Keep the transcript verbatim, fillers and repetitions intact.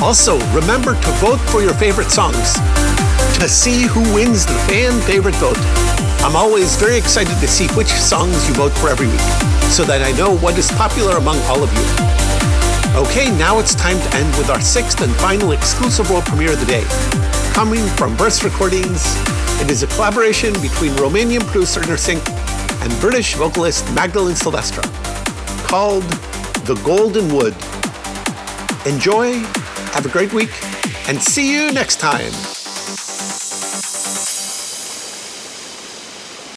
Also, remember to vote for your favorite songs to see who wins the fan favorite vote. I'm always very excited to see which songs you vote for every week, so that I know what is popular among all of you. Okay, now it's time to end with our sixth and final exclusive world premiere of the day. Coming from Burst Recordings, it is a collaboration between Romanian producer Intersync and British vocalist Magdalene Silvestre, called The Golden Wood. Enjoy, have a great week, and see you next time.